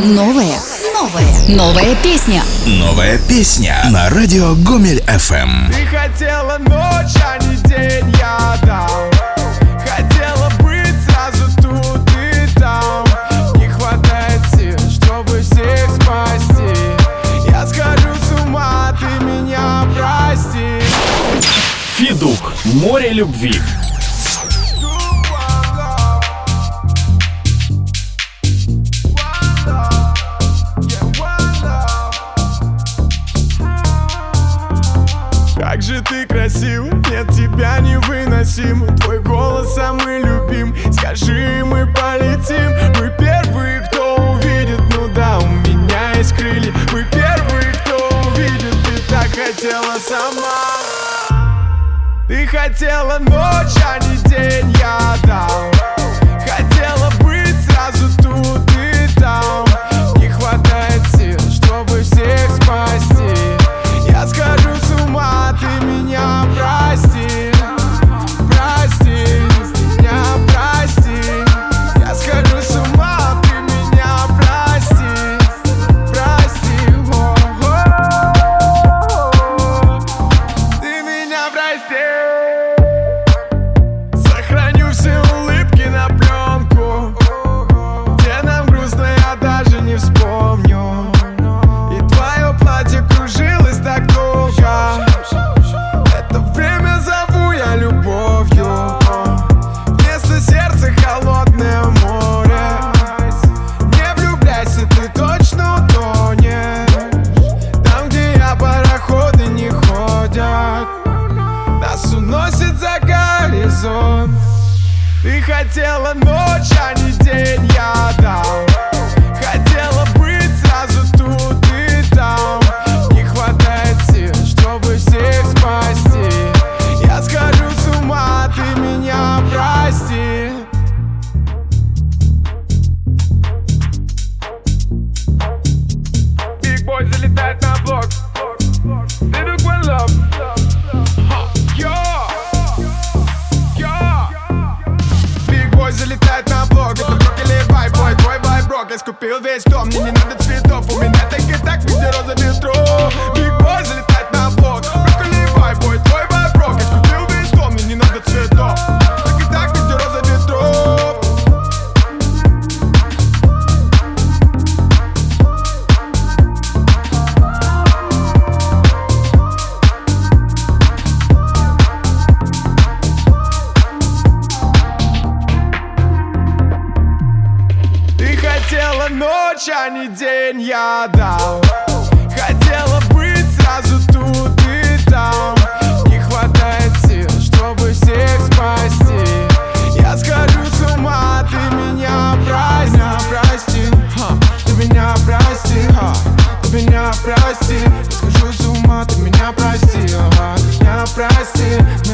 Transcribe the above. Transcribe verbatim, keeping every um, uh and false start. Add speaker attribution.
Speaker 1: Новая, новая, новая песня.
Speaker 2: Новая песня на радио Гомель эф эм.
Speaker 3: Ты хотела ночь, а не день, я дал. Хотела быть сразу тут и там. Не хватает сил, чтобы всех спасти. Я схожу с ума, ты меня прости.
Speaker 4: Федук. Море любви.
Speaker 3: Как же ты красив, нет тебя невыносим. Твой голос самый любим. Скажи, мы полетим. Мы первые, кто увидит. Ну да, у меня есть крылья. Мы первые, кто увидит. Ты так хотела сама. Ты хотела ночь, а не день, я дал. Хотела быть сразу тут и там. Не хватает сил, чтобы всех спасти. Я схожу с ума, ты меня прости. Прости, меня прости. Я схожу с ума, ты меня прости. Прости, о-о-о. Ты меня прости. Сохраню все улыбки на пленку. Где нам грустно, я даже не вспомню. И твое платье кружилось так долго. Это время зову я любовью. Вместо сердца холодное море. Не влюбляйся, ты точно утонешь. Там, где я, пароходы не ходят. Нас уносит за горизонт. Ты хотела ночь, а не день, я дал. Хотела быть сразу тут и там. Не хватает сил, чтобы всех спасти. Я схожу с ума, ты меня прости. Big boy залетает на блок. Ты такой love. Big boy залетает на блок. Это брок или вайб, бой, твой вайб, брок. Я скупил весь дом, мне не надо цветов. У меня так и так везде роза ветров. Big boy залетает на блок. Брок или вайб, бой, твой вайб, брок. Я скупил весь дом, мне не надо цветов. Так и так везде роза ветров. Ты хотела ночь, а не день, я дал. Хотела быть сразу тут и там. Не хватает сил, чтобы всех спасти. Я схожу с ума, ты меня прости. Меня прости, ха, ты меня прости, ха, ты меня прости. Я схожу с ума, ты меня прости, ага, меня прости.